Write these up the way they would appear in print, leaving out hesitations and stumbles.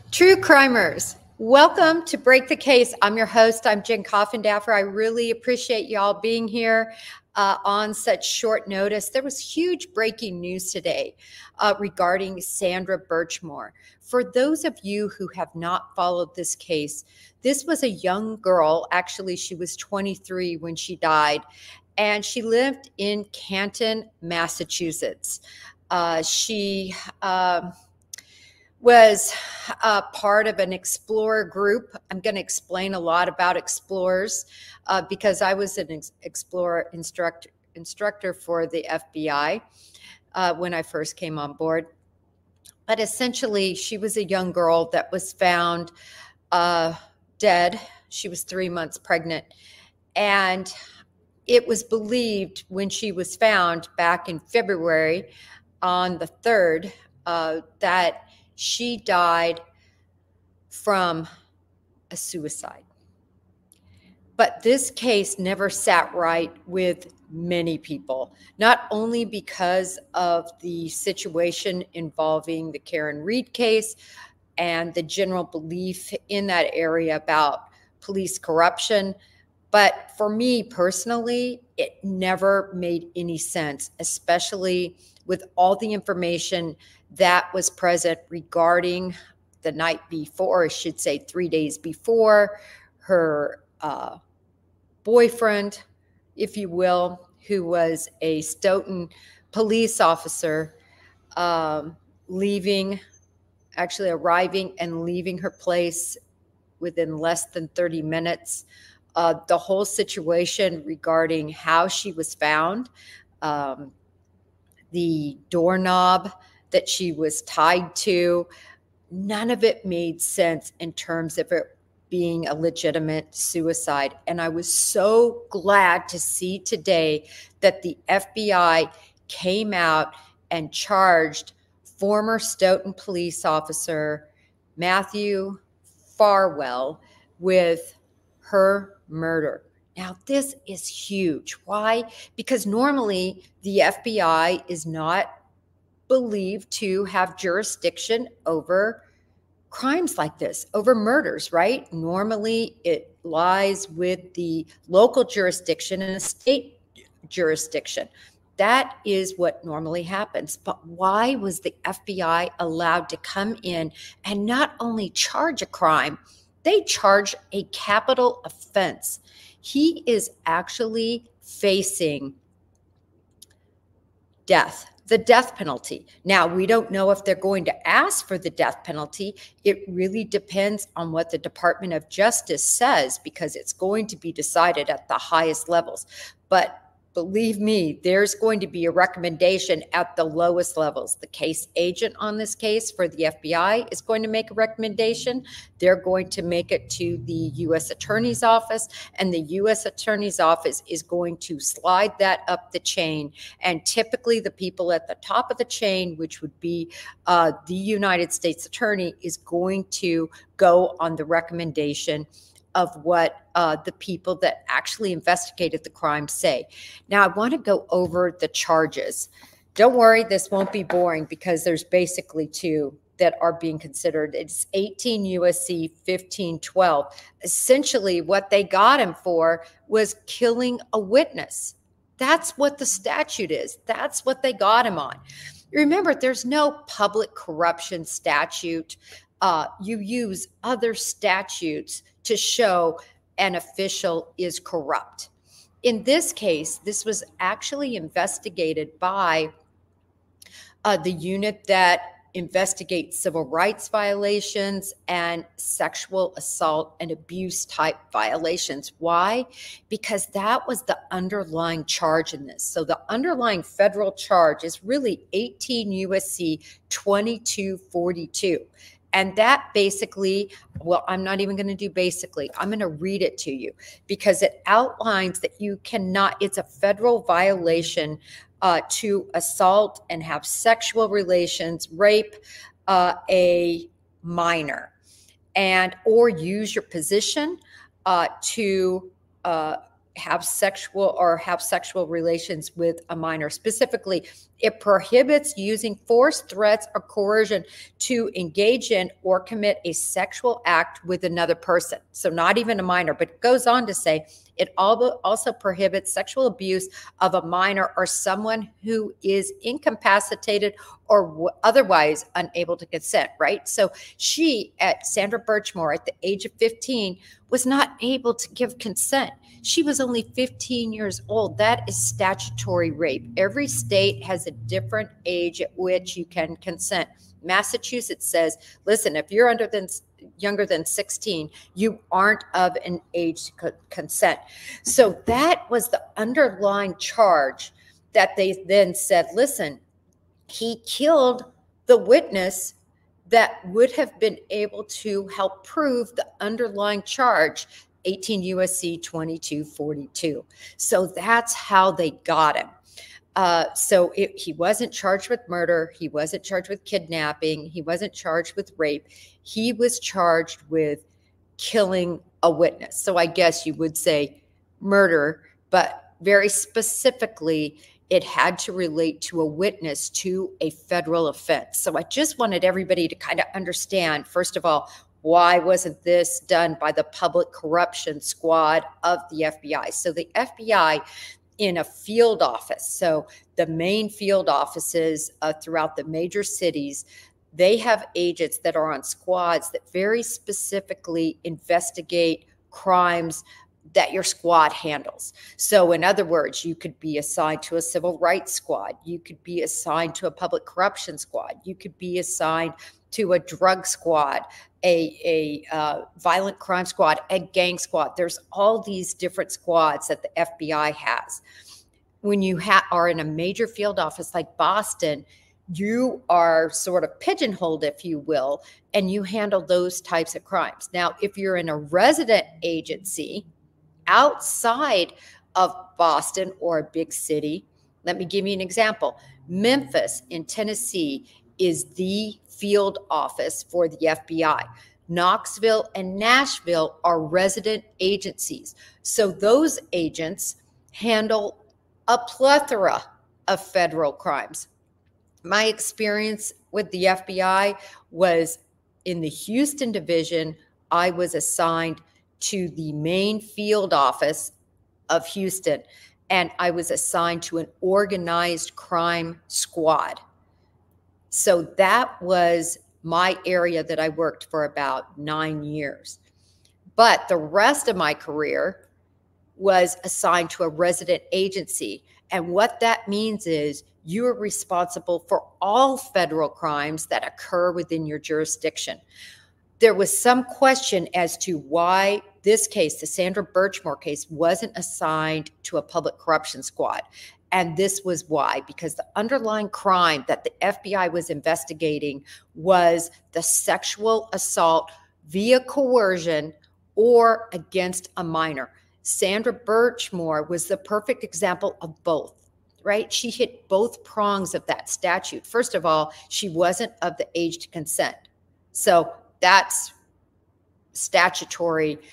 True crimers, welcome to Break the Case. I'm your host. I'm Jen Coffindaffer. I really appreciate y'all being here on such short notice. There was huge breaking news today regarding Sandra Birchmore. For those of you who have not followed this case, this was a young girl. Actually, she was 23 when she died, and she lived in Canton, Massachusetts. She was part of an explorer group. I'm going to explain a lot about explorers because I was an explorer instructor for the FBI when I first came on board. But essentially, she was a young girl that was found dead. She was 3 months pregnant. And it was believed when she was found back in February on the 3rd that she died from a suicide. But this case never sat right with many people, not only because of the situation involving the Karen Read case and the general belief in that area about police corruption, but for me personally, it never made any sense, especially with all the information that was present regarding the night before, I should say 3 days before, her boyfriend, if you will, who was a Stoughton police officer, arriving and leaving her place within less than 30 minutes. The whole situation regarding how she was found, the doorknob that she was tied to, none of it made sense in terms of it being a legitimate suicide. And I was so glad to see today that the FBI came out and charged former Stoughton police officer Matthew Farwell with her murder. Now, this is huge. Why? Because normally the FBI is not believed to have jurisdiction over crimes like this, over murders, right? Normally it lies with the local jurisdiction and a state jurisdiction. That is what normally happens. But why was the FBI allowed to come in and not only charge a crime, they charge a capital offense? He is actually facing death, the death penalty. Now, we don't know if they're going to ask for the death penalty. It really depends on what the Department of Justice says, because it's going to be decided at the highest levels. But believe me, there's going to be a recommendation at the lowest levels. The case agent on this case for the FBI is going to make a recommendation. They're going to make it to the U.S. Attorney's Office, and the U.S. Attorney's Office is going to slide that up the chain. And typically the people at the top of the chain, which would be the United States Attorney, is going to go on the recommendation of what the people that actually investigated the crime say. Now, I want to go over the charges. Don't worry, this won't be boring because there's basically two that are being considered. It's 18 U.S.C. 1512. Essentially, what they got him for was killing a witness. That's what the statute is. That's what they got him on. Remember, there's no public corruption statute. You use other statutes to show an official is corrupt. In this case, this was actually investigated by the unit that investigates civil rights violations and sexual assault and abuse type violations. Why? Because that was the underlying charge in this. So the underlying federal charge is really 18 U.S.C. 2242. And that basically, well, I'm not even going to do basically. I'm going to read it to you because it outlines that you cannot, it's a federal violation to assault and have sexual relations, rape a minor, and or use your position to have sexual relations with a minor. Specifically, it prohibits using force, threats, or coercion to engage in or commit a sexual act with another person. So not even a minor, but it goes on to say it also prohibits sexual abuse of a minor or someone who is incapacitated or otherwise unable to consent, right? So Sandra Birchmore, at the age of 15, was not able to give consent. She was only 15 years old. That is statutory rape. Every state has a different age at which you can consent. Massachusetts says, listen, if you're younger than 16, you aren't of an age to consent. So that was the underlying charge that they then said, listen, he killed the witness that would have been able to help prove the underlying charge, 18 USC 2242. So that's how they got him. He wasn't charged with murder. He wasn't charged with kidnapping. He wasn't charged with rape. He was charged with killing a witness. So I guess you would say murder, but very specifically, it had to relate to a witness to a federal offense. So I just wanted everybody to kind of understand, first of all, why wasn't this done by the public corruption squad of the FBI? So the FBI in a field office, so the main field offices throughout the major cities, they have agents that are on squads that very specifically investigate crimes that your squad handles. So in other words, you could be assigned to a civil rights squad. You could be assigned to a public corruption squad. You could be assigned to a drug squad, a violent crime squad, a gang squad. There's all these different squads that the FBI has. When you are in a major field office like Boston, you are sort of pigeonholed, if you will, and you handle those types of crimes. Now, if you're in a resident agency outside of Boston or a big city, let me give you an example. Memphis in Tennessee is the field office for the FBI. Knoxville and Nashville are resident agencies. So those agents handle a plethora of federal crimes. My experience with the FBI was in the Houston division. I was assigned to the main field office of Houston, and I was assigned to an organized crime squad. So that was my area that I worked for about 9 years. But the rest of my career was assigned to a resident agency. And what that means is you are responsible for all federal crimes that occur within your jurisdiction. There was some question as to why this case, the Sandra Birchmore case, wasn't assigned to a public corruption squad. And this was why, because the underlying crime that the FBI was investigating was the sexual assault via coercion or against a minor. Sandra Birchmore was the perfect example of both, right? She hit both prongs of that statute. First of all, she wasn't of the age to consent. So that's statutory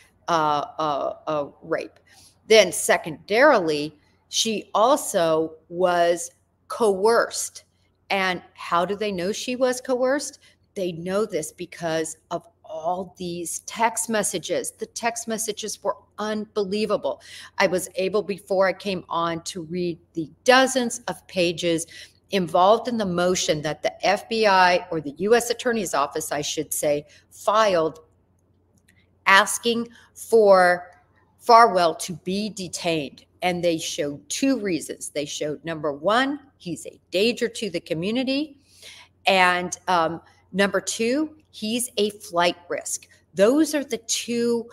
rape. Then secondarily, she also was coerced. And how do they know she was coerced? They know this because of all these text messages. The text messages were unbelievable. I was able, before I came on, to read the dozens of pages involved in the motion that the FBI, or the U.S. Attorney's Office, I should say, filed asking for Farwell to be detained. And they showed two reasons. They showed, number one, he's a danger to the community. And number two, he's a flight risk. Those are the two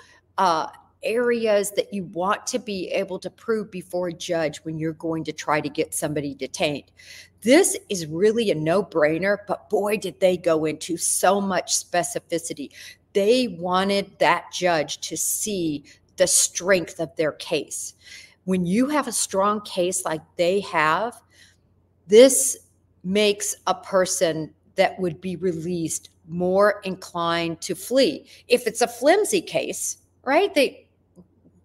areas that you want to be able to prove before a judge when you're going to try to get somebody detained. This is really a no-brainer, but boy, did they go into so much specificity. They wanted that judge to see the strength of their case. When you have a strong case like they have, this makes a person that would be released more inclined to flee. If it's a flimsy case, right?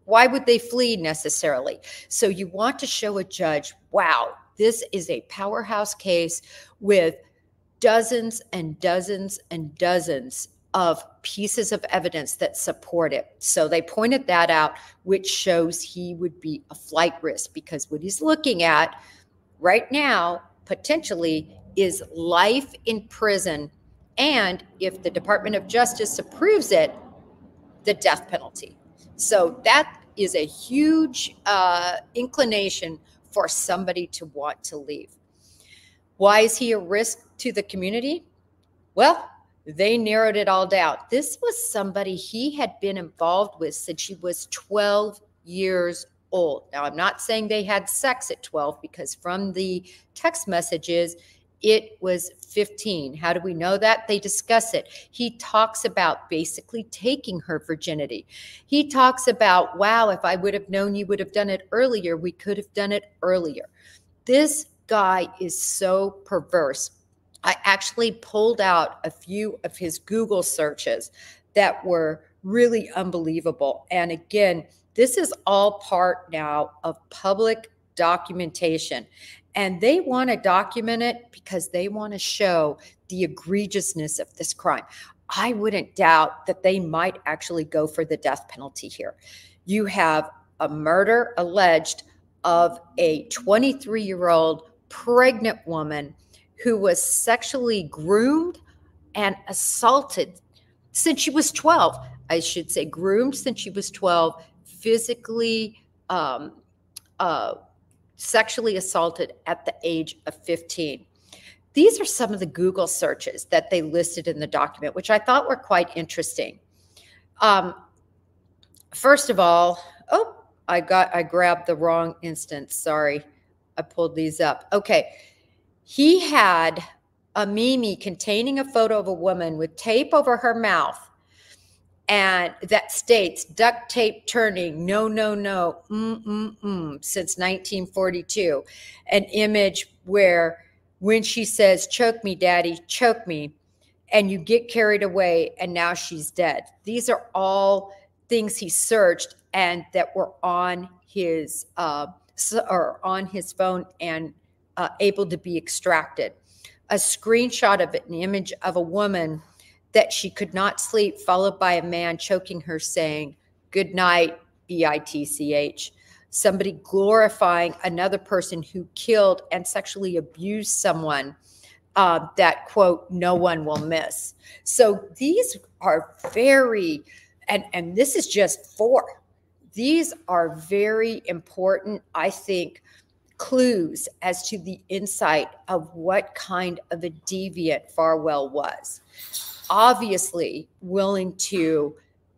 why would they flee necessarily? So you want to show a judge, wow, this is a powerhouse case with dozens and dozens and dozens of pieces of evidence that support it. So they pointed that out, which shows he would be a flight risk, because what he's looking at right now potentially is life in prison, and if the Department of Justice approves it, the death penalty. So that is a huge inclination for somebody to want to leave. Why is he a risk to the community? Well, they narrowed it all down. This was somebody he had been involved with since she was 12 years old. Now, I'm not saying they had sex at 12, because from the text messages, it was 15. How do we know that? They discuss it. He talks about basically taking her virginity. He talks about, wow, if I would have known you would have done it earlier, we could have done it earlier. This guy is so perverse. I actually pulled out a few of his Google searches that were really unbelievable. And again, this is all part now of public documentation. And they want to document it because they want to show the egregiousness of this crime. I wouldn't doubt that they might actually go for the death penalty here. You have a murder alleged of a 23-year-old pregnant woman who was sexually groomed and assaulted since she was 12. I should say groomed since she was 12, physically sexually assaulted at the age of 15. These are some of the Google searches that they listed in the document, which I thought were quite interesting. First of all, I grabbed the wrong instance. Sorry, I pulled these up. Okay, he had a meme containing a photo of a woman with tape over her mouth, and that states duct tape turning, no, no, no, since 1942. An image where when she says, choke me, daddy, choke me, and you get carried away and now she's dead. These are all things he searched and that were on his phone and able to be extracted. A screenshot of it, an image of a woman that she could not sleep, followed by a man choking her saying, good night, BITCH. Somebody glorifying another person who killed and sexually abused someone that, quote, no one will miss. So these are very, and this is just 4. These are very important, I think, clues as to the insight of what kind of a deviant Farwell was. Obviously willing to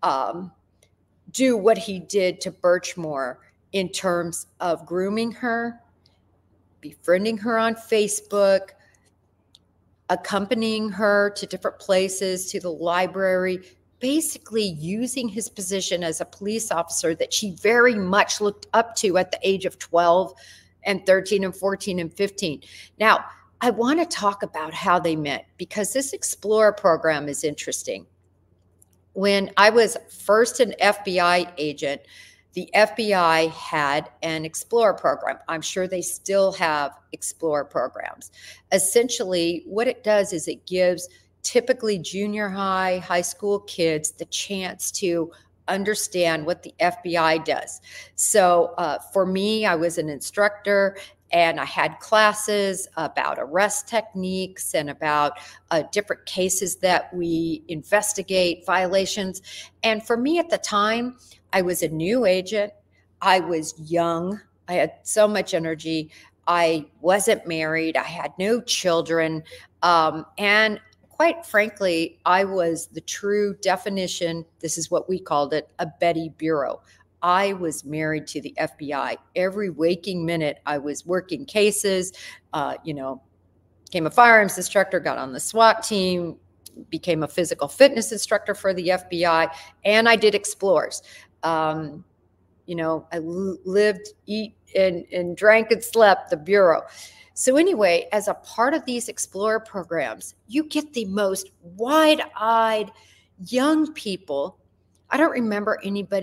do what he did to Birchmore in terms of grooming her, befriending her on Facebook, accompanying her to different places, to the library, basically using his position as a police officer that she very much looked up to at the age of 12 and 13 and 14 and 15. Now, I want to talk about how they met, because this Explorer program is interesting. When I was first an FBI agent, the FBI had an Explorer program. I'm sure they still have Explorer programs. Essentially, what it does is it gives typically junior high, high school kids the chance to understand what the FBI does. So for me, I was an instructor, and I had classes about arrest techniques and about different cases that we investigate, violations. And for me at the time, I was a new agent. I was young. I had so much energy. I wasn't married. I had no children. And quite frankly, I was the true definition, this is what we called it, a Betty Bureau. I was married to the FBI. Every waking minute, I was working cases, became a firearms instructor, got on the SWAT team, became a physical fitness instructor for the FBI, and I did Explorers. I lived, eat, and drank and slept the Bureau. So anyway, as a part of these Explorer programs, you get the most wide-eyed young people. I don't remember anybody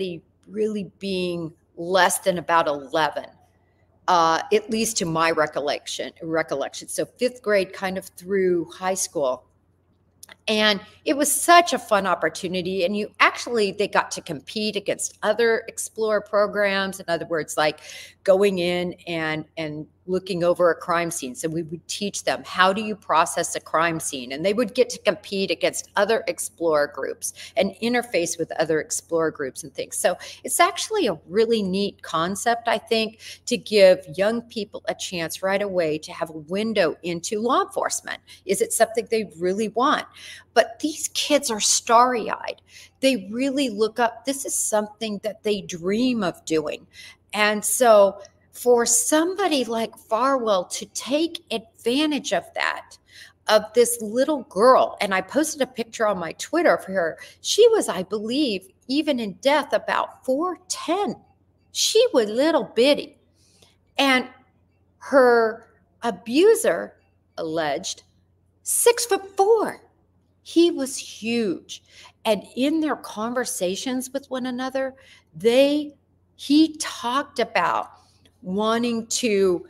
really being less than about 11, at least to my recollection. So 5th grade kind of through high school. And it was such a fun opportunity. And they got to compete against other Explorer programs. In other words, like going in and looking over a crime scene. So we would teach them, how do you process a crime scene? And they would get to compete against other Explorer groups and interface with other Explorer groups and things. So it's actually a really neat concept, I think, to give young people a chance right away to have a window into law enforcement. Is it something they really want? But these kids are starry-eyed. They really look up. This is something that they dream of doing. And so for somebody like Farwell to take advantage of that, of this little girl, and I posted a picture on my Twitter for her. She was, I believe, even in death, about 4'10". She was little bitty. And her abuser, alleged, 6'4". He was huge. And in their conversations with one another, he talked about wanting to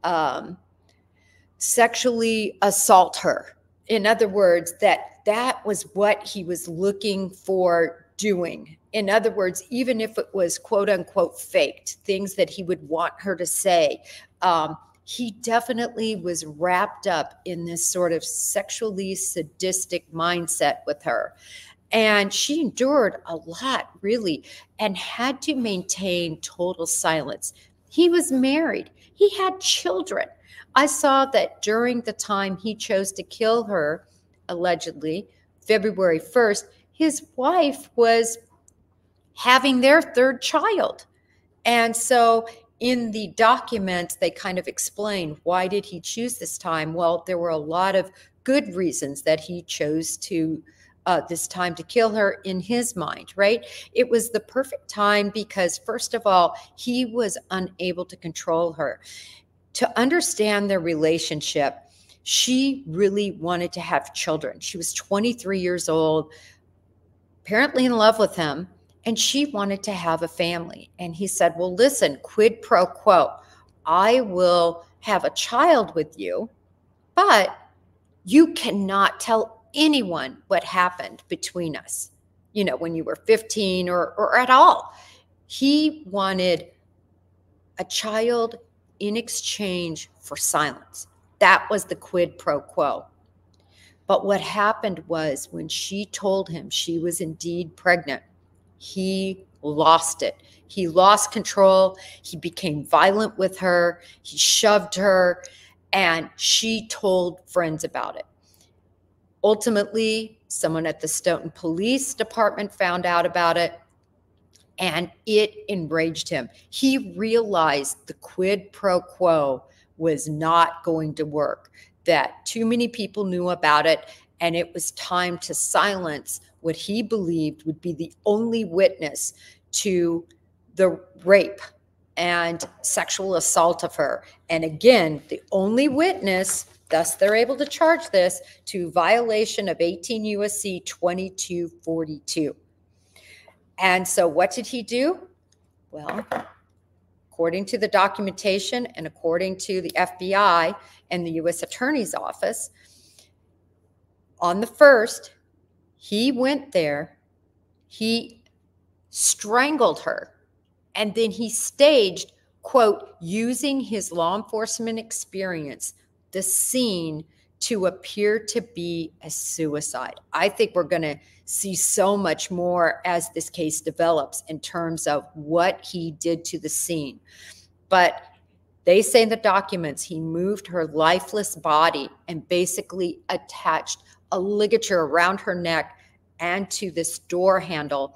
sexually assault her. In other words, that was what he was looking for doing. In other words, even if it was quote unquote faked, things that he would want her to say, he definitely was wrapped up in this sort of sexually sadistic mindset with her. And she endured a lot, really, and had to maintain total silence. He was married. He had children. I saw that during the time he chose to kill her, allegedly, February 1st, his wife was having their 3rd child. And so in the documents, they kind of explain, why did he choose this time? Well, there were a lot of good reasons that he chose to this time to kill her in his mind, right? It was the perfect time because, first of all, he was unable to control her. To understand their relationship, she really wanted to have children. She was 23 years old, apparently in love with him, and she wanted to have a family. And he said, well, listen, quid pro quo. I will have a child with you, but you cannot tell anyone what happened between us, when you were 15 or at all. He wanted a child in exchange for silence. That was the quid pro quo. But what happened was, when she told him she was indeed pregnant, he lost it. He lost control. He became violent with her. He shoved her, and she told friends about it. Ultimately, someone at the Stoughton Police Department found out about it, and it enraged him. He realized the quid pro quo was not going to work, that too many people knew about it, and it was time to silence what he believed would be the only witness to the rape and sexual assault of her. And again, the only witness, thus they're able to charge this, to violation of 18 U.S.C. 2242. And so what did he do? Well, according to the documentation and according to the FBI and the U.S. Attorney's Office, on the 1st, he went there, he strangled her, and then he staged, quote, using his law enforcement experience, the scene to appear to be a suicide. I think we're going to see so much more as this case develops in terms of what he did to the scene. But they say in the documents he moved her lifeless body and basically attached a ligature around her neck and to this door handle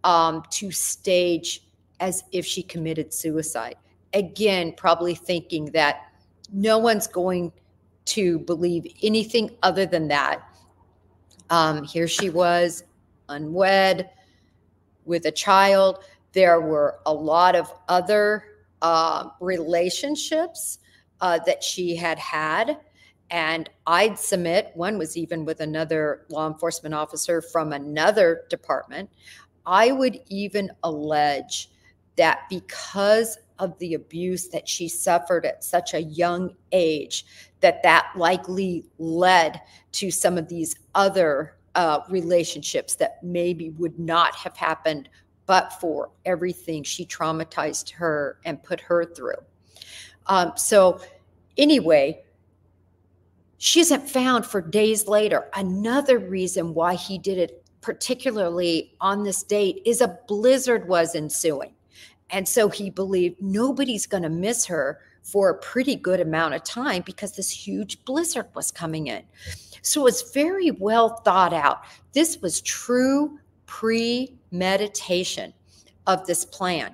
to stage as if she committed suicide. Again, probably thinking that no one's going to believe anything other than that. Here she was, unwed, with a child. There were a lot of other relationships that she had had. And I'd submit one was even with another law enforcement officer from another department. I would even allege that because of the abuse that she suffered at such a young age, that likely led to some of these other relationships that maybe would not have happened but for everything she traumatized her and put her through. So anyway, she isn't found for days later. Another reason why he did it, particularly on this date, is a blizzard was ensuing. And so he believed nobody's going to miss her for a pretty good amount of time because this huge blizzard was coming in. So it was very well thought out. This was true premeditation of this plan.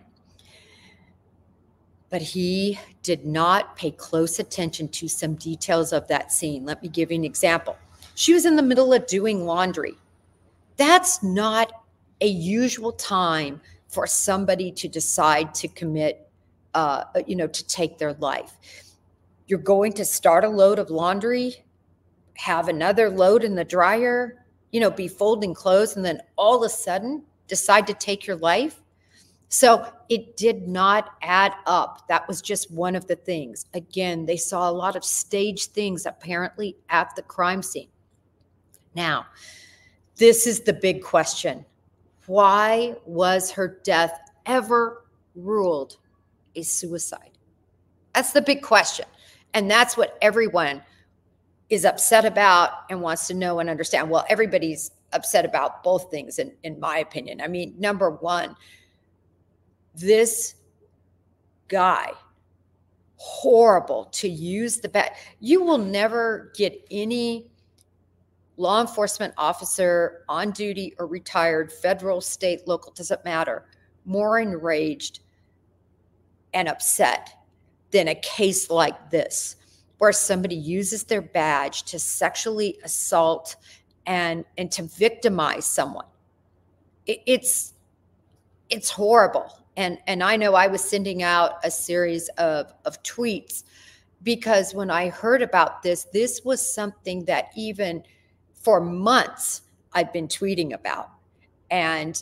But he did not pay close attention to some details of that scene. Let me give you an example. She was in the middle of doing laundry. That's not a usual time for somebody to decide to commit, to take their life. You're going to start a load of laundry, have another load in the dryer, be folding clothes, and then all of a sudden decide to take your life. So it did not add up. That was just one of the things. Again, they saw a lot of staged things apparently at the crime scene. Now, this is the big question. Why was her death ever ruled a suicide? That's the big question. And that's what everyone is upset about and wants to know and understand. Well, everybody's upset about both things, in my opinion. I mean, number one, this guy, horrible to use the bat. You will never get any law enforcement officer on duty or retired, federal, state, local, doesn't matter, more enraged and upset than a case like this, where somebody uses their badge to sexually assault and to victimize someone. It's horrible. And I know I was sending out a series of tweets because when I heard about this was something that even for months I've been tweeting about. And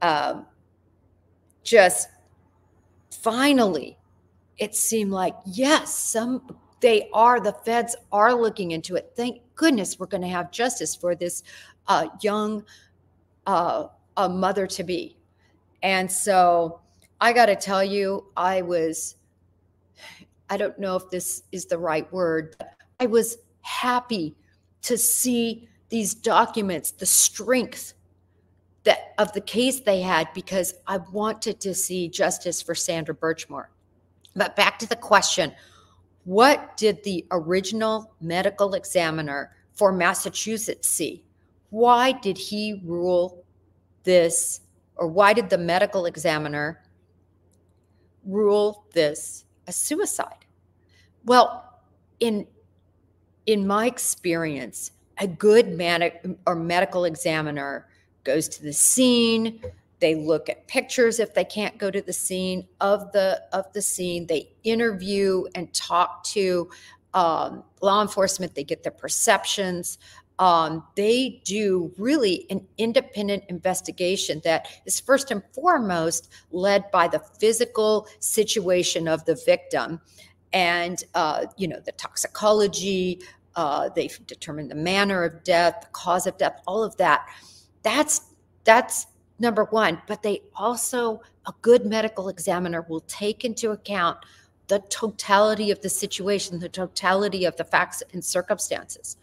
just finally, it seemed like, yes, the feds are looking into it. Thank goodness we're going to have justice for this young mother-to-be. And so I got to tell you, I don't know if this is the right word, but I was happy to see these documents, the strength of the case they had, because I wanted to see justice for Sandra Birchmore. But back to the question, what did the original medical examiner for Massachusetts see? Why did he rule this, or why did the medical examiner rule this a suicide? Well, in my experience, a good medical examiner goes to the scene. They look at pictures if they can't go to the scene of the scene. They interview and talk to law enforcement. They get their perceptions. They do really an independent investigation that is first and foremost led by the physical situation of the victim and, the toxicology. They've determined the manner of death, the cause of death, all of that. That's number one. But they also, a good medical examiner will take into account the totality of the situation, the totality of the facts and circumstances.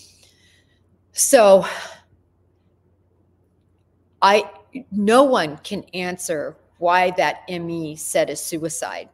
So no one can answer why that ME said a suicide,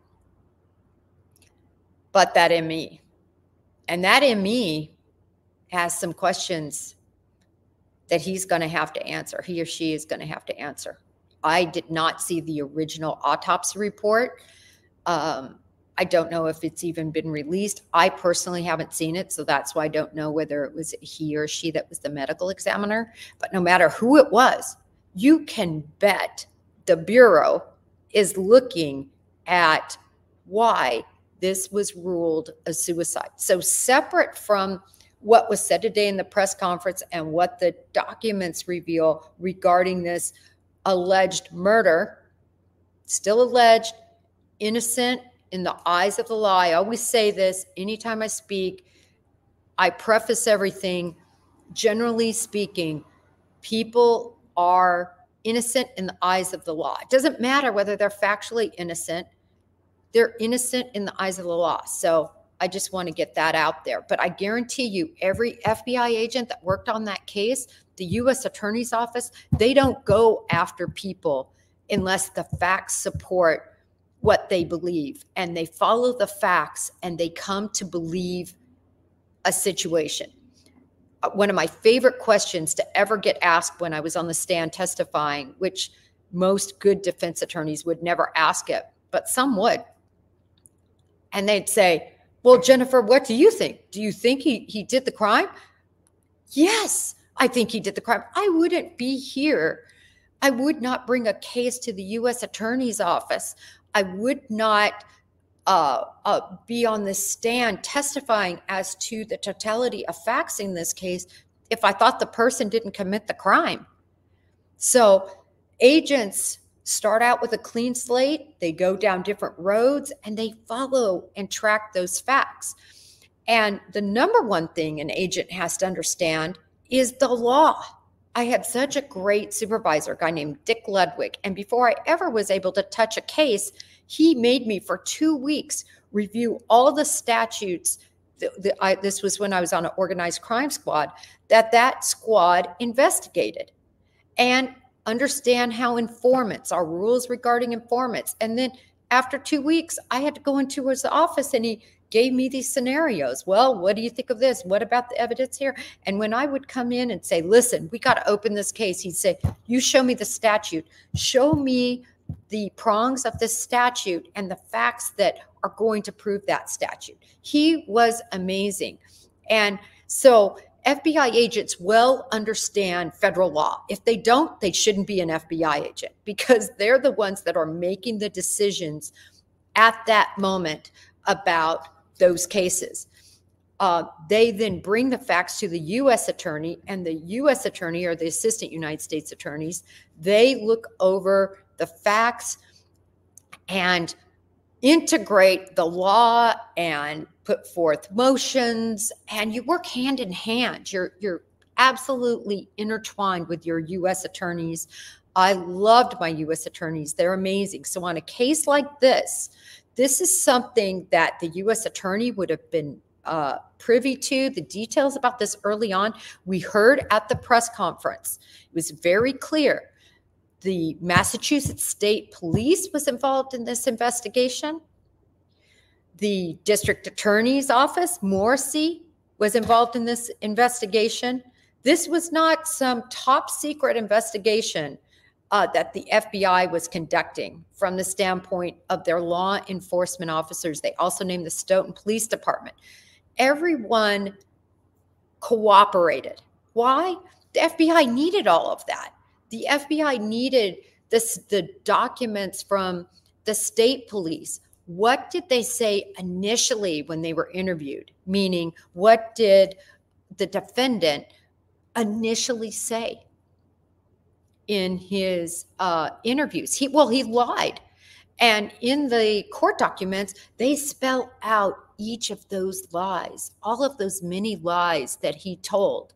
but that ME. And that ME has some questions that he's going to have to answer. He or she is going to have to answer. I did not see the original autopsy report. I don't know if it's even been released. I personally haven't seen it, so that's why I don't know whether it was he or she that was the medical examiner. But no matter who it was, you can bet the Bureau is looking at why this was ruled a suicide. So separate from what was said today in the press conference and what the documents reveal regarding this, alleged murder, still alleged, innocent in the eyes of the law. I always say this anytime I speak. I preface everything. Generally speaking, people are innocent in the eyes of the law. It doesn't matter whether they're factually innocent. They're innocent in the eyes of the law. So I just want to get that out there. But I guarantee you, every FBI agent that worked on that case, the U.S. Attorney's Office, they don't go after people unless the facts support what they believe. And they follow the facts and they come to believe a situation. One of my favorite questions to ever get asked when I was on the stand testifying, which most good defense attorneys would never ask it, but some would. And they'd say, well, Jennifer, what do you think? Do you think he did the crime? Yes, I think he did the crime. I wouldn't be here. I would not bring a case to the U.S. Attorney's Office. I would not be on the stand testifying as to the totality of facts in this case if I thought the person didn't commit the crime. So agents start out with a clean slate, they go down different roads, and they follow and track those facts. And the number one thing an agent has to understand is the law. I had such a great supervisor, a guy named Dick Ludwig, and before I ever was able to touch a case, he made me for 2 weeks review all the statutes. This was when I was on an organized crime squad, that squad investigated, and understand how informants, our rules regarding informants. And then after 2 weeks, I had to go into his office and he gave me these scenarios. Well, what do you think of this? What about the evidence here? And when I would come in and say, listen, we got to open this case, he'd say, you show me the statute, show me the prongs of this statute and the facts that are going to prove that statute. He was amazing. And so FBI agents well understand federal law. If they don't, they shouldn't be an FBI agent, because they're the ones that are making the decisions at that moment about those cases. They then bring the facts to the U.S. attorney, and the U.S. attorney, or the assistant United States attorneys, they look over the facts and integrate the law and put forth motions, and you work hand in hand. You're absolutely intertwined with your U.S. attorneys. I loved my U.S. attorneys. They're amazing. So on a case like this is something that the U.S. attorney would have been privy to. The details about this early on, we heard at the press conference. It was very clear. The Massachusetts State Police was involved in this investigation. The district attorney's office, Morrissey, was involved in this investigation. This was not some top secret investigation that the FBI was conducting from the standpoint of their law enforcement officers. They also named the Stoughton Police Department. Everyone cooperated. Why? The FBI needed all of that. The FBI needed the documents from the state police. What did they say initially when they were interviewed? Meaning, what did the defendant initially say in his interviews? He lied. And in the court documents, they spell out each of those lies, all of those many lies that he told.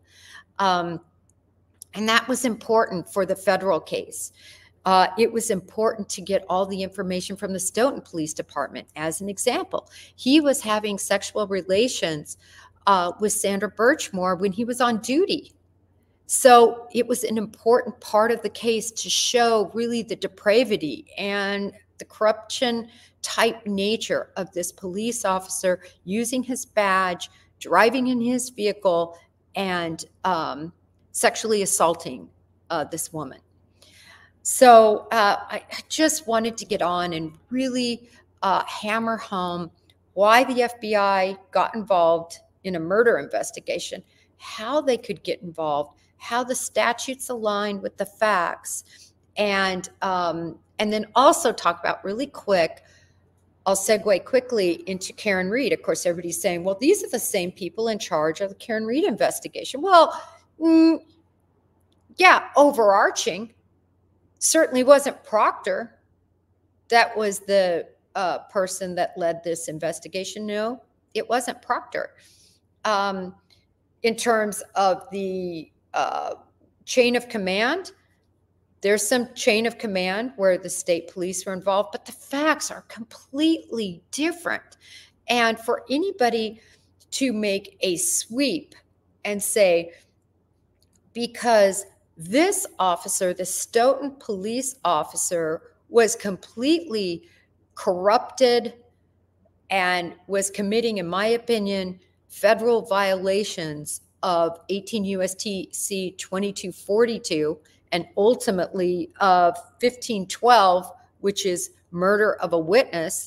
And that was important for the federal case. It was important to get all the information from the Stoughton Police Department. As an example, he was having sexual relations with Sandra Birchmore when he was on duty. So it was an important part of the case to show really the depravity and the corruption type nature of this police officer using his badge, driving in his vehicle, and sexually assaulting this woman. So I just wanted to get on and really hammer home why the FBI got involved in a murder investigation, how they could get involved, how the statutes align with the facts, and then also talk about really quick. I'll segue quickly into Karen Read. Of course, everybody's saying, well, these are the same people in charge of the Karen Read investigation. Well, yeah, overarching. Certainly wasn't Proctor. That was the person that led this investigation. No, it wasn't Proctor. In terms of the chain of command, there's some chain of command where the state police were involved, but the facts are completely different. And for anybody to make a sweep and say, because this officer, the Stoughton police officer, was completely corrupted and was committing, in my opinion, federal violations of 18 U.S.C. 2242 and ultimately of 1512, which is murder of a witness.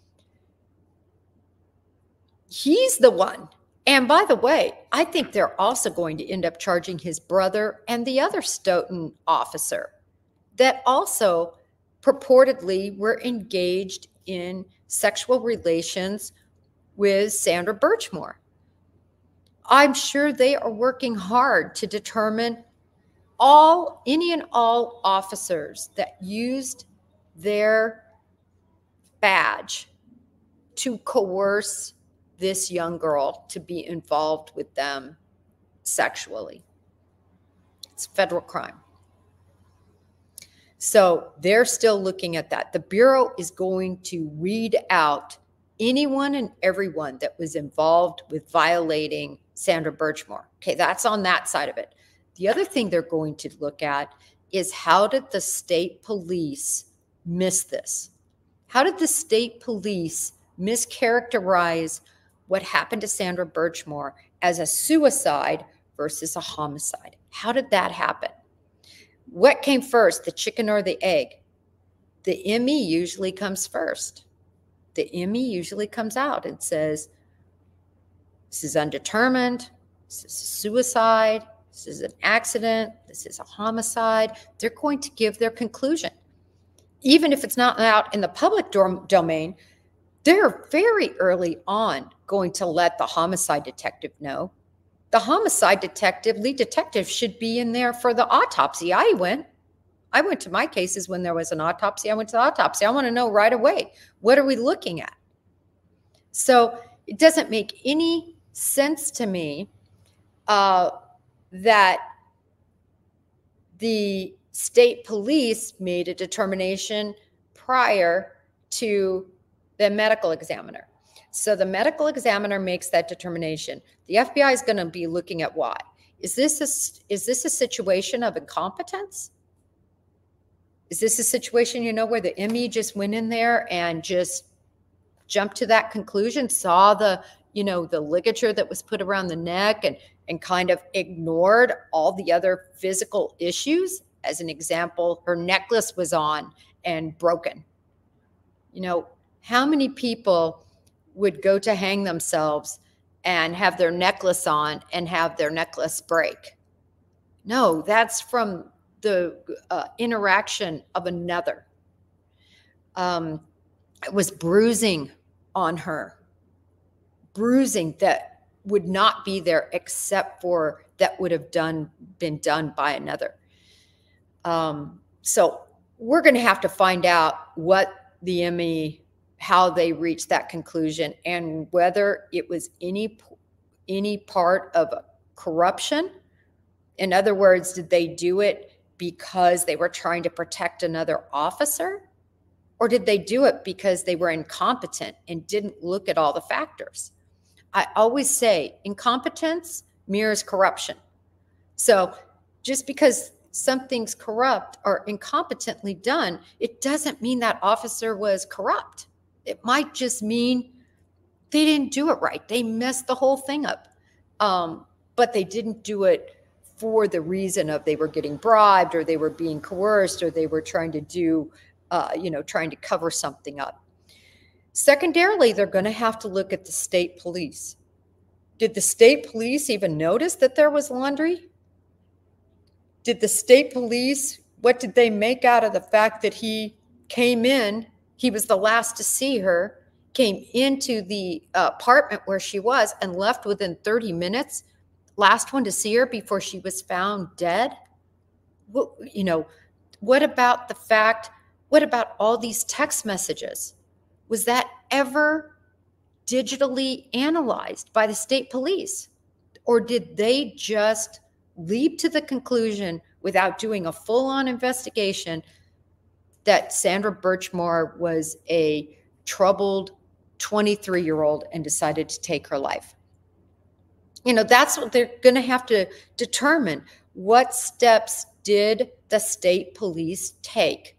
He's the one. And by the way, I think they're also going to end up charging his brother and the other Stoughton officer that also purportedly were engaged in sexual relations with Sandra Birchmore. I'm sure they are working hard to determine any and all officers that used their badge to coerce this young girl to be involved with them sexually. It's a federal crime. So they're still looking at that. The Bureau is going to weed out anyone and everyone that was involved with violating Sandra Birchmore. Okay, that's on that side of it. The other thing they're going to look at is, how did the state police miss this? How did the state police mischaracterize what happened to Sandra Birchmore as a suicide versus a homicide? How did that happen? What came first, the chicken or the egg? The ME usually comes first. The ME usually comes out and says, this is undetermined, this is a suicide, this is an accident, this is a homicide. They're going to give their conclusion. Even if it's not out in the public domain, they're very early on going to let the homicide detective know. The homicide detective, lead detective, should be in there for the autopsy. I went to my cases when there was an autopsy. I went to the autopsy. I want to know right away, what are we looking at? So it doesn't make any sense to me that the state police made a determination prior to the medical examiner. So the medical examiner makes that determination. The FBI is going to be looking at why. Is this a situation of incompetence? Is this a situation, where the ME just went in there and just jumped to that conclusion, saw the ligature that was put around the neck and kind of ignored all the other physical issues? As an example, her necklace was on and broken. How many people would go to hang themselves and have their necklace on and have their necklace break? No, that's from the interaction of another. It was bruising on her, bruising that would not be there except for that would have been done by another. So we're going to have to find out what the ME, how they reached that conclusion, and whether it was any part of corruption. In other words, did they do it because they were trying to protect another officer? Or did they do it because they were incompetent and didn't look at all the factors? I always say incompetence mirrors corruption. So just because something's corrupt or incompetently done, it doesn't mean that officer was corrupt. It might just mean they didn't do it right. They messed the whole thing up. But they didn't do it for the reason of they were getting bribed, or they were being coerced, or they were trying to do, trying to cover something up. Secondarily, they're going to have to look at the state police. Did the state police even notice that there was laundry? Did the state police, what did they make out of the fact that he came in, he was the last to see her, came into the apartment where she was and left within 30 minutes, last one to see her before she was found dead? Well, What about the fact, what about all these text messages? Was that ever digitally analyzed by the state police? Or did they just leap to the conclusion without doing a full-on investigation that Sandra Birchmore was a troubled 23-year-old and decided to take her life? You know, that's what they're going to have to determine. What steps did the state police take?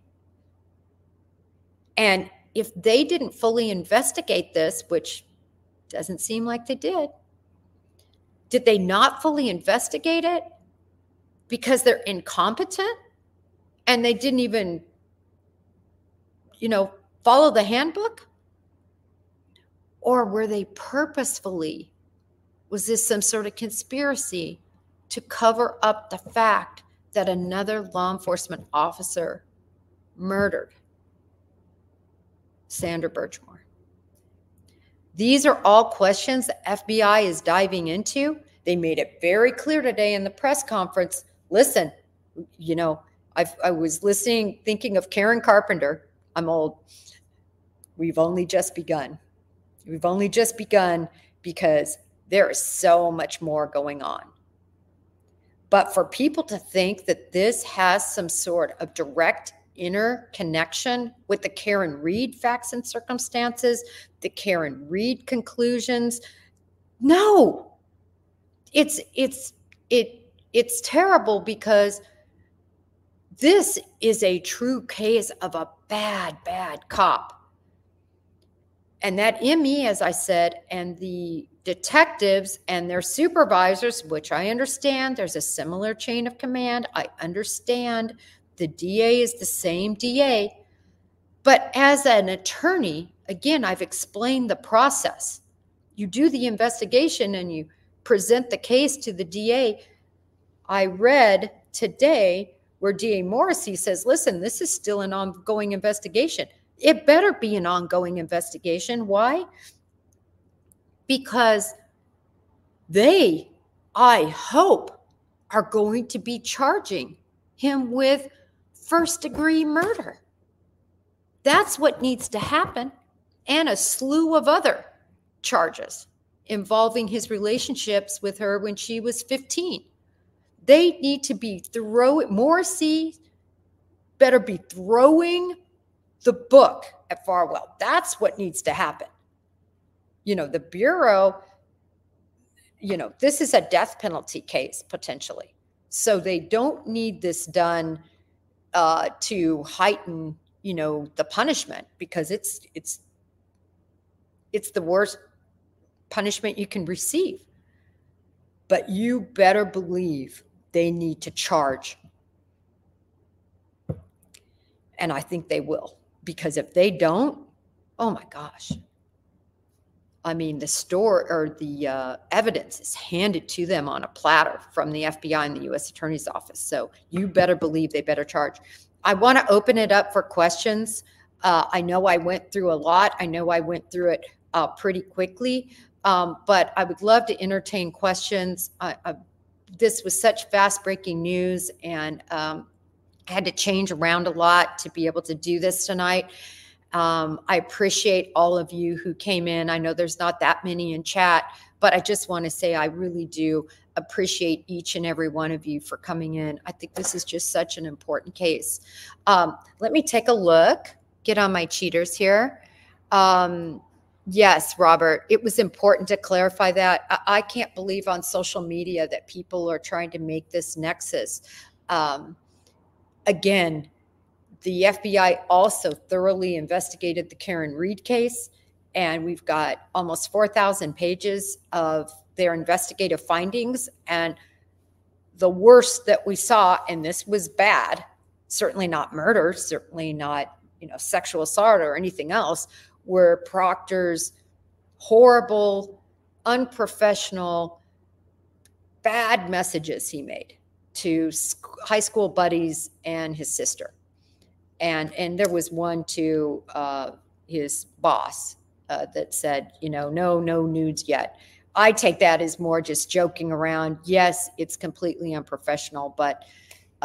And if they didn't fully investigate this, which doesn't seem like they did they not fully investigate it because they're incompetent and they didn't even, follow the handbook? Or were they purposefully, was this some sort of conspiracy to cover up the fact that another law enforcement officer murdered Sandra Birchmore? These are all questions the FBI is diving into. They made it very clear today in the press conference. Listen, I was listening, thinking of Karen Carpenter. I'm old. We've only just begun. We've only just begun because there is so much more going on. But for people to think that this has some sort of direct interconnection with the Karen Read facts and circumstances, the Karen Read conclusions, no, it's terrible, because this is a true case of a bad cop. And that ME, as I said, and the detectives and their supervisors, which I understand, there's a similar chain of command. I understand the DA is the same DA. But as an attorney, again, I've explained the process. You do the investigation and you present the case to the DA. I read today where DA Morrissey says, listen, this is still an ongoing investigation. It better be an ongoing investigation. Why? Because they, I hope, are going to be charging him with first-degree murder. That's what needs to happen, and a slew of other charges involving his relationships with her when she was 15. They need to be Morrissey better be throwing the book at Farwell. That's what needs to happen. The Bureau, this is a death penalty case potentially. So they don't need this done to heighten, the punishment, because it's the worst punishment you can receive. But you better believe they need to charge. And I think they will, because if they don't, oh my gosh. I mean, the evidence is handed to them on a platter from the FBI and the U.S. Attorney's Office. So you better believe they better charge. I want to open it up for questions. I know I went through a lot. I know I went through it pretty quickly, but I would love to entertain questions. This was such fast-breaking news, and I had to change around a lot to be able to do this tonight. I appreciate all of you who came in. I know there's not that many in chat, but I just want to say I really do appreciate each and every one of you for coming in. I think this is just such an important case. Let me take a look, get on my cheaters here. Yes, Robert, it was important to clarify that. I can't believe on social media that people are trying to make this nexus. Again, the FBI also thoroughly investigated the Karen Read case, and we've got almost 4,000 pages of their investigative findings. And the worst that we saw, and this was bad, certainly not murder, certainly not, sexual assault or anything else, were Proctor's horrible, unprofessional, bad messages he made to high school buddies and his sister. And there was one to his boss that said, no nudes yet. I take that as more just joking around. Yes, it's completely unprofessional, but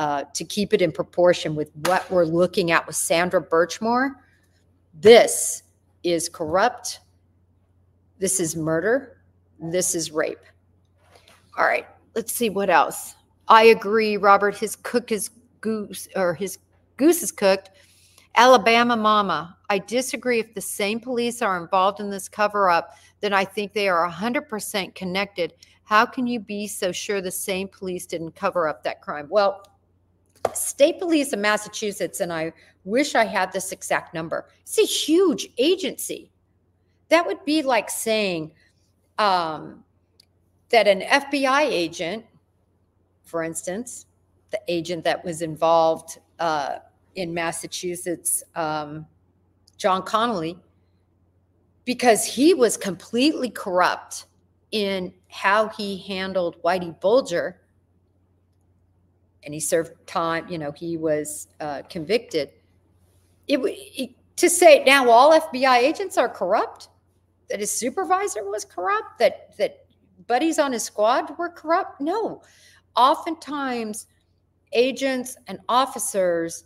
to keep it in proportion with what we're looking at with Sandra Birchmore, this is corrupt. This is murder. This is rape. All right, let's see what else. I agree, Robert. His goose is cooked. Alabama mama, I disagree. If the same police are involved in this cover-up, then I think they are 100% connected. How can you be so sure the same police didn't cover up that crime? Well, state police in Massachusetts, and I wish I had this exact number, it's a huge agency. That would be like saying that an FBI agent, for instance, the agent that was involved in Massachusetts, John Connolly, because he was completely corrupt in how he handled Whitey Bulger, and he served time, he was convicted. To say now all FBI agents are corrupt, that his supervisor was corrupt, that buddies on his squad were corrupt? No. Oftentimes, agents and officers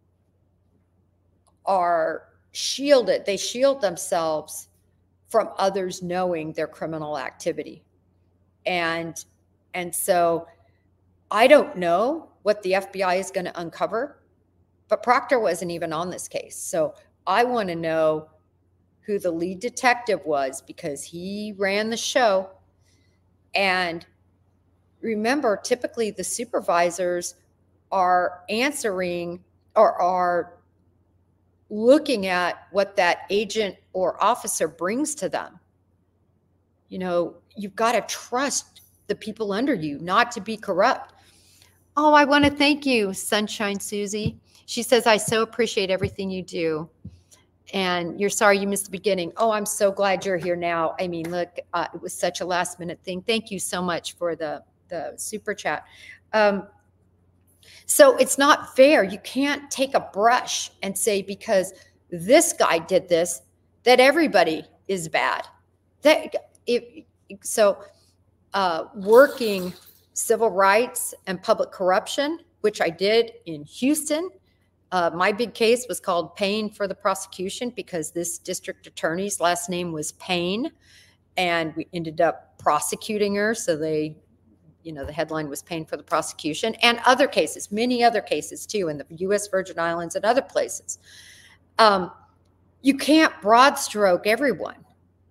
are shielded. They shield themselves from others knowing their criminal activity. And so I don't know what the FBI is going to uncover, but Proctor wasn't even on this case. So I want to know who the lead detective was, because he ran the show. And remember, typically the supervisors are answering or are looking at what that agent or officer brings to them. You've got to trust the people under you not to be corrupt. Oh, I want to thank you, Sunshine Susie. She says, I so appreciate everything you do. And you're sorry you missed the beginning. Oh, I'm so glad you're here now. I mean, look, it was such a last minute thing. Thank you so much for the super chat. So it's not fair. You can't take a brush and say, because this guy did this, that everybody is bad. Working civil rights and public corruption, which I did in Houston. My big case was called Payne for the prosecution, because this district attorney's last name was Payne, and we ended up prosecuting her. So the headline was Payne for the prosecution, and other cases, many other cases too, in the U.S. Virgin Islands and other places. You can't broad stroke everyone.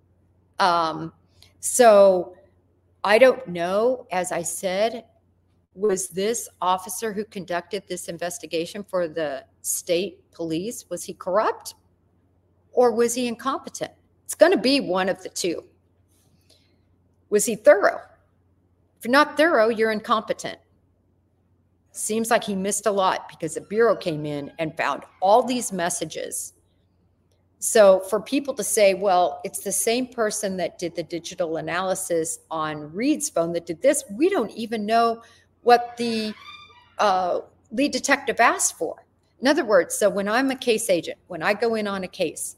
So I don't know, as I said, was this officer who conducted this investigation for the state police, was he corrupt or was he incompetent? It's going to be one of the two. Was he thorough? If you're not thorough, you're incompetent. Seems like he missed a lot, because the Bureau came in and found all these messages. So for people to say, well, it's the same person that did the digital analysis on Reed's phone that did this, we don't even know what the lead detective asked for. In other words, so when I'm a case agent, when I go in on a case,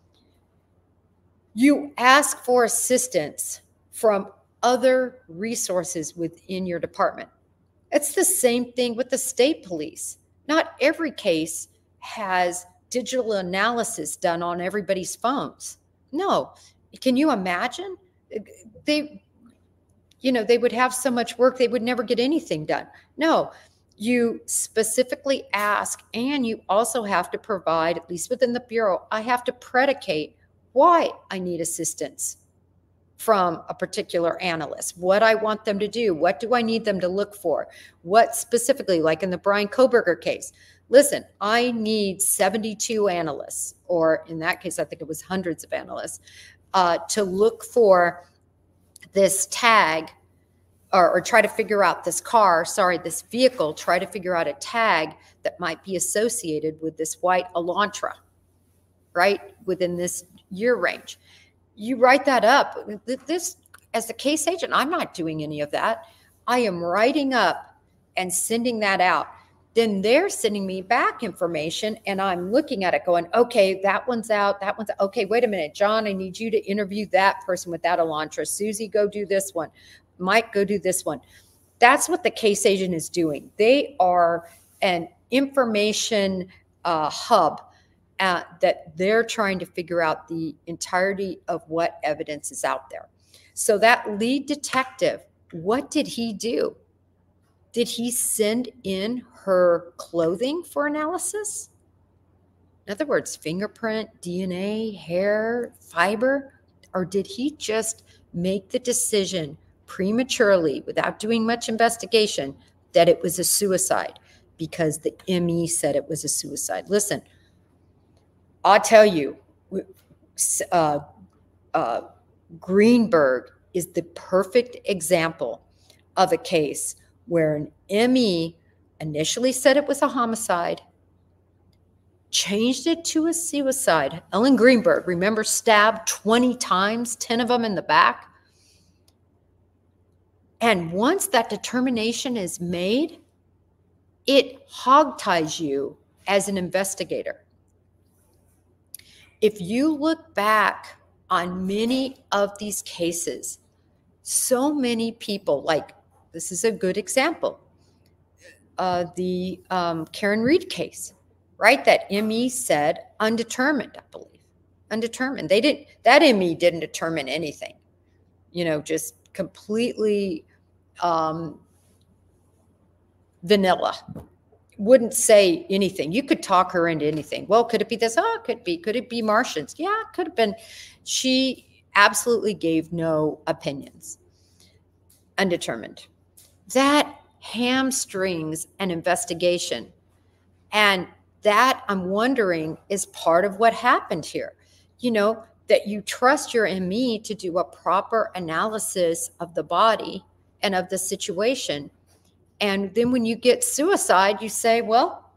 you ask for assistance from other resources within your department. It's the same thing with the state police. Not every case has digital analysis done on everybody's phones. No. Can you imagine? They would have so much work, they would never get anything done. No, you specifically ask, and you also have to provide, at least within the Bureau, I have to predicate why I need assistance from a particular analyst, what I want them to do, what do I need them to look for, what specifically, like in the Brian Kohberger case. Listen, I need 72 analysts, or in that case, I think it was hundreds of analysts, to look for this tag or try to figure out this vehicle, try to figure out a tag that might be associated with this white Elantra, right, within this year range. You write that up. This, as a case agent, I'm not doing any of that. I am writing up and sending that out. Then they're sending me back information, and I'm looking at it going, okay, that one's out, that one's out. Okay, wait a minute, John, I need you to interview that person with that Elantra. Susie, go do this one. Mike, go do this one. That's what the case agent is doing. They are an information hub that they're trying to figure out the entirety of what evidence is out there. So that lead detective, what did he do? Did he send in her clothing for analysis? In other words, fingerprint, DNA, hair, fiber? Or did he just make the decision prematurely, without doing much investigation, that it was a suicide because the ME said it was a suicide? Listen, I'll tell you, Greenberg is the perfect example of a case where an ME initially said it was a homicide, changed it to a suicide. Ellen Greenberg, remember, stabbed 20 times, 10 of them in the back. And once that determination is made, it hogties you as an investigator. If you look back on many of these cases, so many people, like this is a good example, the Karen Reed case, right? That ME said undetermined, I believe, undetermined. That ME didn't determine anything, just completely vanilla. Wouldn't say anything. You could talk her into anything. Well, could it be this? Oh, it could be. Could it be Martians? Yeah, it could have been. She absolutely gave no opinions. Undetermined. That hamstrings an investigation. And that, I'm wondering, is part of what happened here. That you trust your ME to do a proper analysis of the body and of the situation. And then when you get suicide, you say, well,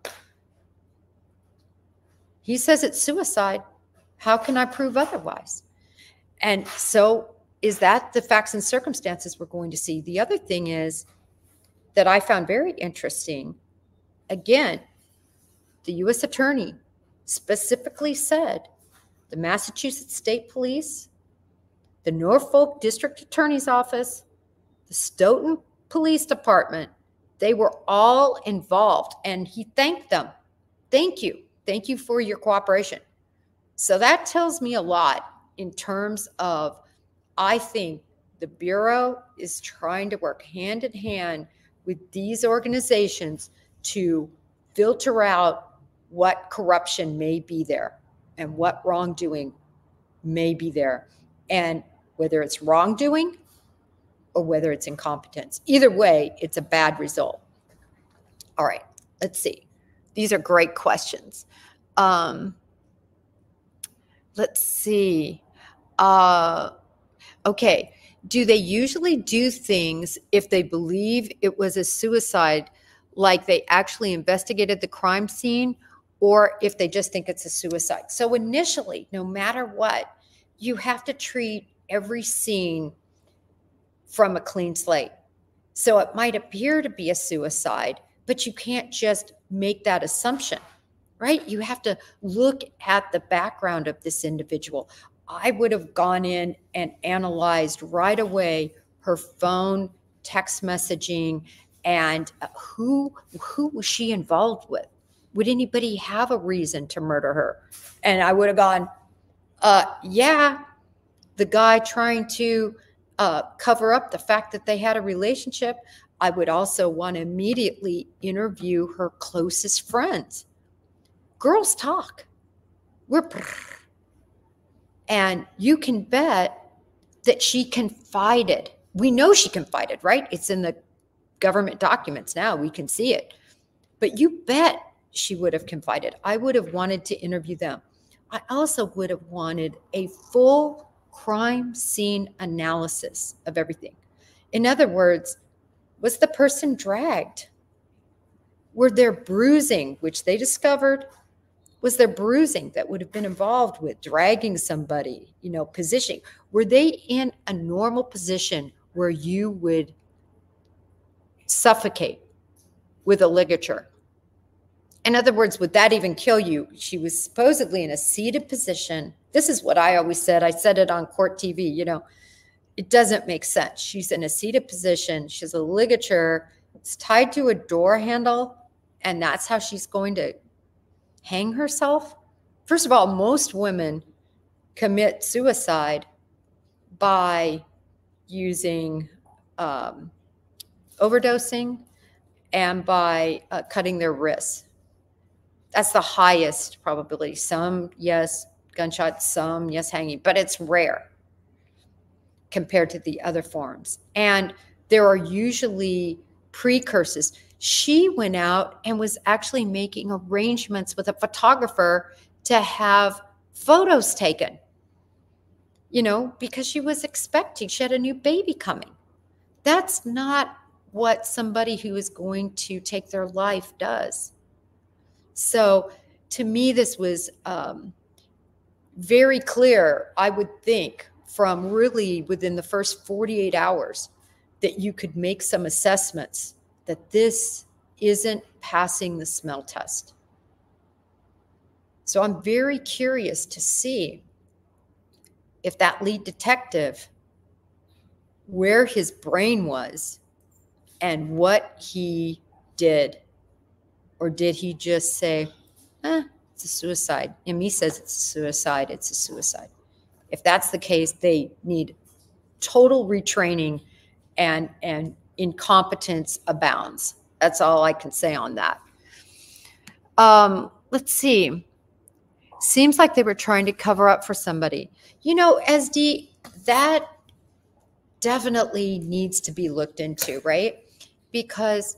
he says it's suicide. How can I prove otherwise? And so is that the facts and circumstances we're going to see? The other thing is that I found very interesting, again, the U.S. attorney specifically said the Massachusetts State Police, the Norfolk District Attorney's Office, the Stoughton Police Department, they were all involved, and he thanked them. Thank you. Thank you for your cooperation. So that tells me a lot in terms of, I think the Bureau is trying to work hand in hand with these organizations to filter out what corruption may be there and what wrongdoing may be there, and whether it's wrongdoing or whether it's incompetence. Either way, it's a bad result. All right, let's see. These are great questions. Let's see. Okay, do they usually do things if they believe it was a suicide, like they actually investigated the crime scene, or if they just think it's a suicide? So initially, no matter what, you have to treat every scene from a clean slate. So it might appear to be a suicide, but you can't just make that assumption, right? You have to look at the background of this individual. I would have gone in and analyzed right away her phone, text messaging, and who was she involved with? Would anybody have a reason to murder her? And I would have gone, yeah, the guy trying to cover up the fact that they had a relationship. I would also want to immediately interview her closest friends. Girls talk. And you can bet that she confided. We know she confided, right? It's in the government documents now. We can see it. But you bet she would have confided. I would have wanted to interview them. I also would have wanted a full crime scene analysis of everything. In other words, was the person dragged? Were there bruising, which they discovered? Was there bruising that would have been involved with dragging somebody, positioning? Were they in a normal position where you would suffocate with a ligature? In other words, would that even kill you? She was supposedly in a seated position. This is what I always said. I said it on Court TV, It doesn't make sense. She's in a seated position. She has a ligature. It's tied to a door handle, and that's how she's going to hang herself. First of all, most women commit suicide by using overdosing and by cutting their wrists. That's the highest probability. Some, yes, gunshots, some, yes, hanging, but it's rare compared to the other forms. And there are usually precursors. She went out and was actually making arrangements with a photographer to have photos taken, because she was expecting, she had a new baby coming. That's not what somebody who is going to take their life does. So to me, this was very clear, I would think, from really within the first 48 hours, that you could make some assessments that this isn't passing the smell test. So I'm very curious to see if that lead detective, where his brain was and what he did. Or did he just say, it's a suicide? And me says it's a suicide, it's a suicide. If that's the case, they need total retraining, and incompetence abounds. That's all I can say on that. Let's see. Seems like they were trying to cover up for somebody. SD, that definitely needs to be looked into, right? Because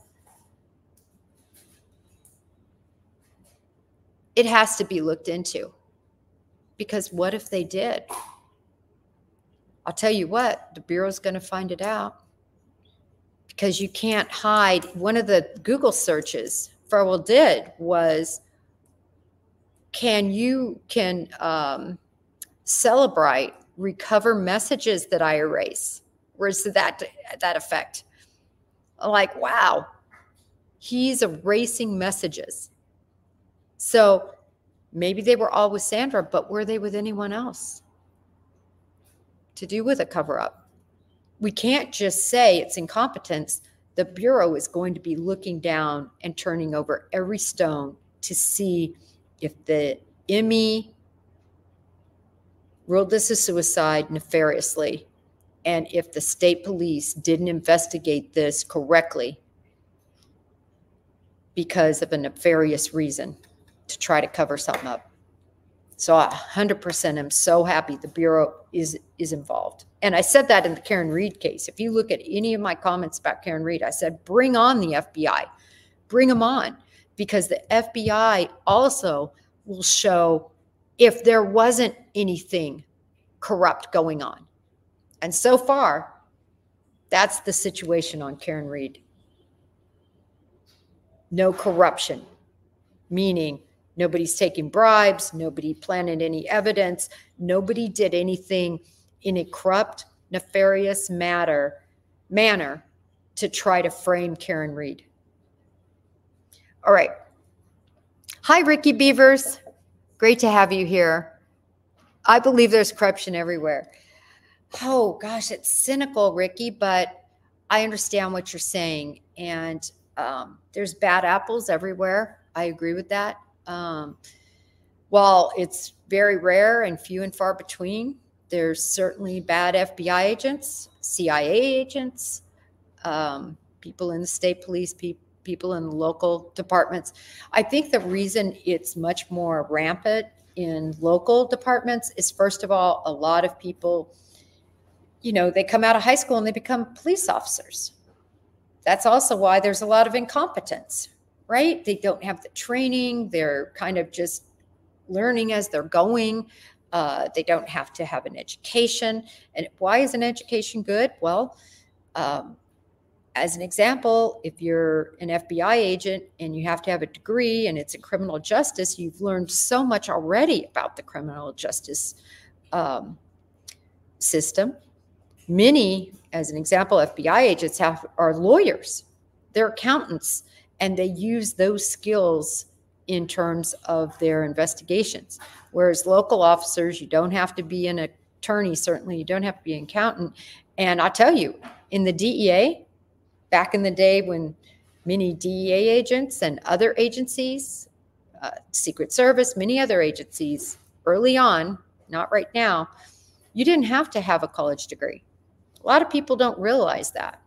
it has to be looked into. Because what if they did? I'll tell you what, the Bureau's going to find it out. Because you can't hide. One of the Google searches Farwell did was, can Cellebrite recover messages that I erase? Where's that effect? Like, wow, he's erasing messages. So maybe they were all with Sandra, but were they with anyone else to do with a cover-up? We can't just say it's incompetence. The Bureau is going to be looking down and turning over every stone to see if the ME ruled this a suicide nefariously, and if the state police didn't investigate this correctly because of a nefarious reason to try to cover something up. So 100% am so happy the Bureau is involved. And I said that in the Karen Read case. If you look at any of my comments about Karen Read, I said, bring on the FBI. Bring them on. Because the FBI also will show if there wasn't anything corrupt going on. And so far, that's the situation on Karen Read. No corruption, meaning nobody's taking bribes, nobody planted any evidence, nobody did anything in a corrupt, nefarious manner to try to frame Karen Read. All right. Hi, Ricky Beavers. Great to have you here. I believe there's corruption everywhere. Oh, gosh, it's cynical, Ricky, but I understand what you're saying. And there's bad apples everywhere. I agree with that. While it's very rare and few and far between, there's certainly bad FBI agents, CIA agents, people in the state police, people in the local departments. I think the reason it's much more rampant in local departments is, first of all, a lot of people, they come out of high school and they become police officers. That's also why there's a lot of incompetence, right? They don't have the training. They're kind of just learning as they're going. They don't have to have an education. And why is an education good? Well, as an example, if you're an FBI agent and you have to have a degree and it's in criminal justice, you've learned so much already about the criminal justice system. Many, as an example, FBI agents are lawyers. They're accountants, and they use those skills in terms of their investigations. Whereas local officers, you don't have to be an attorney, certainly you don't have to be an accountant, And I'll tell you, in the DEA, back in the day when many DEA agents and other agencies, Secret Service, many other agencies, early on, not right now, you didn't have to have a college degree. A lot of people don't realize that.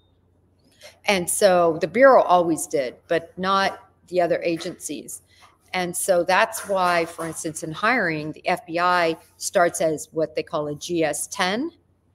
And so the Bureau always did, but not the other agencies. And so that's why, for instance, in hiring, the FBI starts as what they call a GS-10,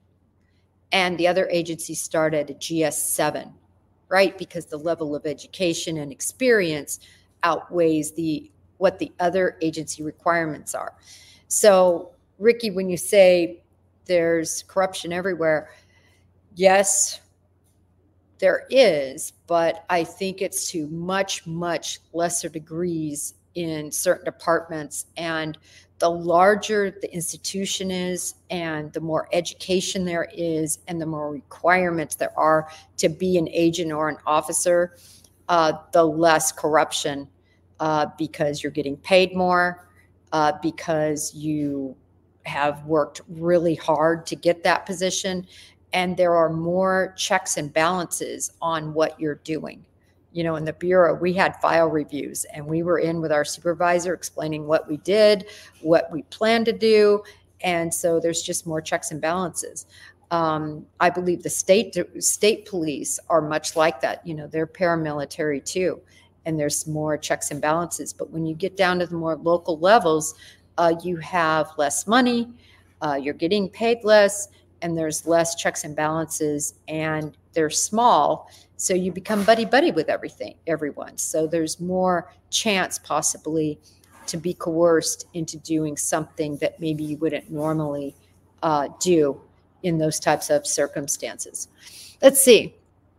and the other agencies start at a GS-7, right? Because the level of education and experience outweighs what the other agency requirements are. So, Ricky, when you say there's corruption everywhere, yes, there is, but I think it's to much, much lesser degrees in certain departments. And the larger the institution is, and the more education there is, and the more requirements there are to be an agent or an officer, the less corruption, because you're getting paid more, because you have worked really hard to get that position, and there are more checks and balances on what you're doing. You know, in the Bureau, we had file reviews, and we were in with our supervisor explaining what we did, what we plan to do. And so there's just more checks and balances. I believe the state police are much like that. You know, they're paramilitary too, and there's more checks and balances. But when you get down to the more local levels, you have less money, you're getting paid less, and there's less checks and balances, and they're small. So you become buddy-buddy with everyone. So there's more chance possibly to be coerced into doing something that maybe you wouldn't normally do in those types of circumstances. Let's see.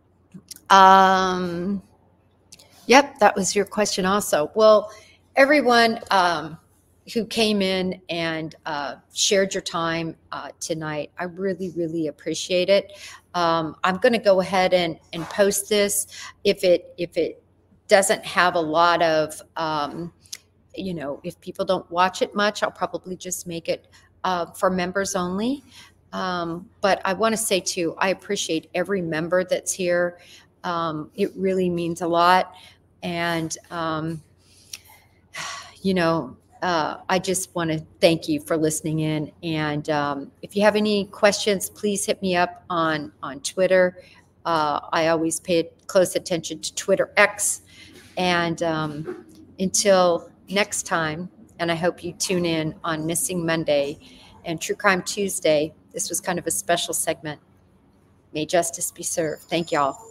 Yep, that was your question also. Well, everyone who came in and shared your time tonight, I really, really appreciate it. I'm going to go ahead and post this. If it doesn't have a lot of, if people don't watch it much, I'll probably just make it for members only. But I want to say too, I appreciate every member that's here. It really means a lot. And, I just want to thank you for listening in. And if you have any questions, please hit me up on Twitter. I always pay close attention to Twitter X. And until next time, and I hope you tune in on Missing Monday and True Crime Tuesday. This was kind of a special segment. May justice be served. Thank y'all.